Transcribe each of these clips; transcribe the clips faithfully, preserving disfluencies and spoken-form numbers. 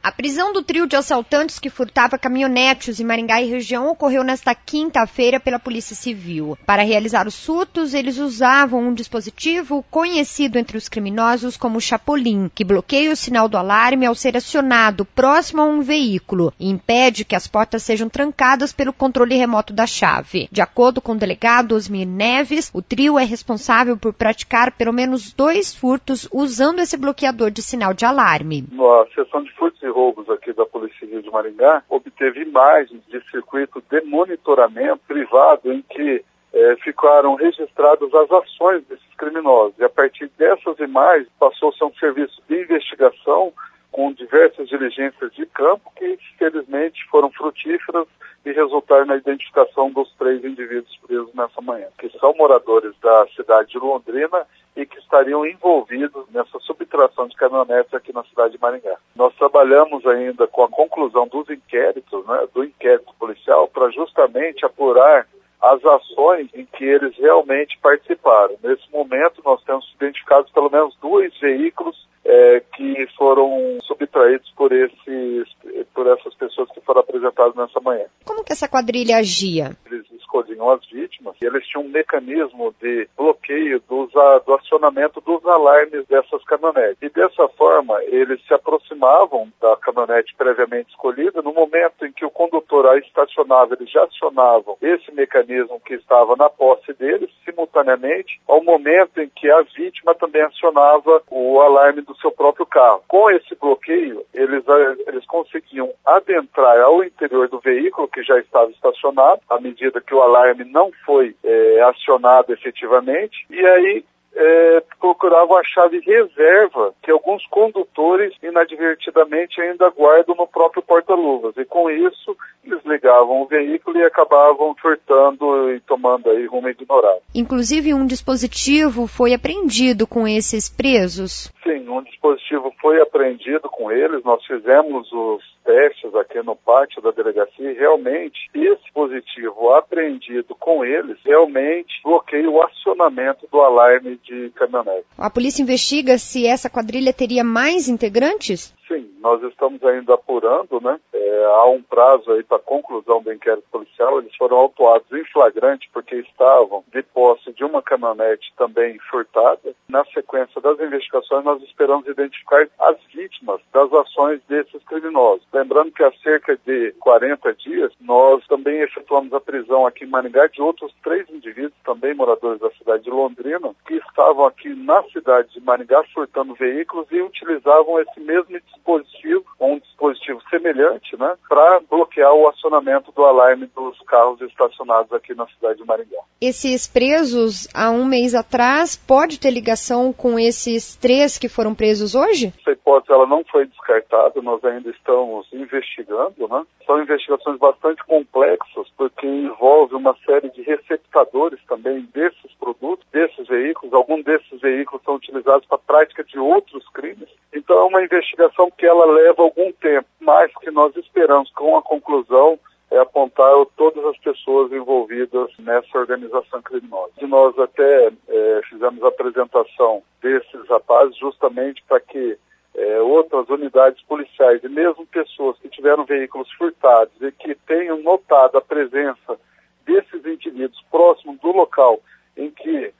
A prisão do trio de assaltantes que furtava caminhonetes em Maringá e região ocorreu nesta quinta-feira pela Polícia Civil. Para realizar os furtos, eles usavam um dispositivo conhecido entre os criminosos como chapolim, que bloqueia o sinal do alarme ao ser acionado próximo a um veículo e impede que as portas sejam trancadas pelo controle remoto da chave. De acordo com o delegado Osmir Neves, o trio é responsável por praticar pelo menos dois furtos usando esse bloqueador de sinal de alarme. A seção de furtos e roubos aqui da Polícia Civil de Maringá obteve imagens de circuito de monitoramento privado em que eh, ficaram registradas as ações desses criminosos. E a partir dessas imagens passou-se a um serviço de investigação com diversas diligências de campo que, felizmente, foram frutíferas e resultaram na identificação dos três indivíduos presos nessa manhã, que são moradores da cidade de Londrina e que estariam envolvidos nessa subtração de caminhonetes aqui na cidade de Maringá. Nós trabalhamos ainda com a conclusão dos inquéritos, né, do inquérito policial, para justamente apurar as ações em que eles realmente participaram. Nesse momento, nós temos identificado pelo menos dois veículos é, que foram subtraídos por, esses, por essas pessoas que foram apresentadas nessa manhã. Como que essa quadrilha agia? Eles escolhiam as vítimas e eles tinham um mecanismo de bloqueio dos, do acionamento dos alarmes dessas caminhonetes. E dessa forma, eles se aproximavam da caminhonete previamente escolhida. No momento em que o condutor a estacionava, eles já acionavam esse mecanismo que estava na posse deles, simultaneamente, ao momento em que a vítima também acionava o alarme do seu próprio carro. Com esse bloqueio, eles, eles conseguiam adentrar ao interior do veículo que já estava estacionado, à medida que o alarme não foi é, acionado efetivamente, e aí é, procuravam a chave reserva que alguns condutores inadvertidamente ainda guardam no próprio porta-luvas, e com isso eles ligavam o veículo e acabavam furtando e tomando aí rumo ignorado. Inclusive um dispositivo foi apreendido com esses presos? Sim, um dispositivo foi apreendido com eles, nós fizemos os testes aqui no pátio da delegacia e realmente esse dispositivo apreendido com eles realmente bloqueia o acionamento do alarme de caminhonete. A polícia investiga se essa quadrilha teria mais integrantes? Sim, nós estamos ainda apurando, né? É, há um prazo aí para a conclusão do inquérito policial. Eles foram autuados em flagrante porque estavam de posse de uma caminhonete também furtada. Na sequência das investigações, nós esperamos identificar as vítimas das ações desses criminosos. Lembrando que há cerca de quarenta dias, nós também efetuamos a prisão aqui em Maringá de outros três indivíduos, também moradores da cidade de Londrina, que estavam aqui na cidade de Maringá furtando veículos e utilizavam esse mesmo dispositivo, um dispositivo semelhante, né, para bloquear o acionamento do alarme dos carros estacionados aqui na cidade de Maringá. Esses presos, há um mês atrás, pode ter ligação com esses três que foram presos hoje? Essa hipótese ela não foi descartada, nós ainda estamos investigando, né? São investigações bastante complexas, porque envolve uma série de receptadores também desses produtos, desses veículos. Alguns desses veículos são utilizados para a prática de outros crimes. Então é uma investigação que ela leva algum tempo, mas que nós esperamos com a conclusão é apontar todas as pessoas envolvidas nessa organização criminosa. E nós até é, fizemos a apresentação desses rapazes justamente para que é, outras unidades policiais e mesmo pessoas que tiveram veículos furtados e que tenham notado a presença desses indivíduos próximos do local em que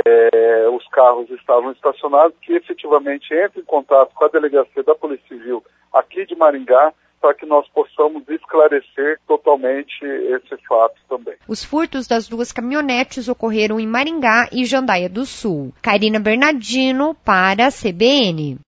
é, os carros estavam estacionados, que efetivamente entrem em contato com a delegacia da Polícia Civil aqui de Maringá, para que nós possamos esclarecer totalmente esse fato também. Os furtos das duas caminhonetes ocorreram em Maringá e Jandaia do Sul. Karina Bernardino para a C B N.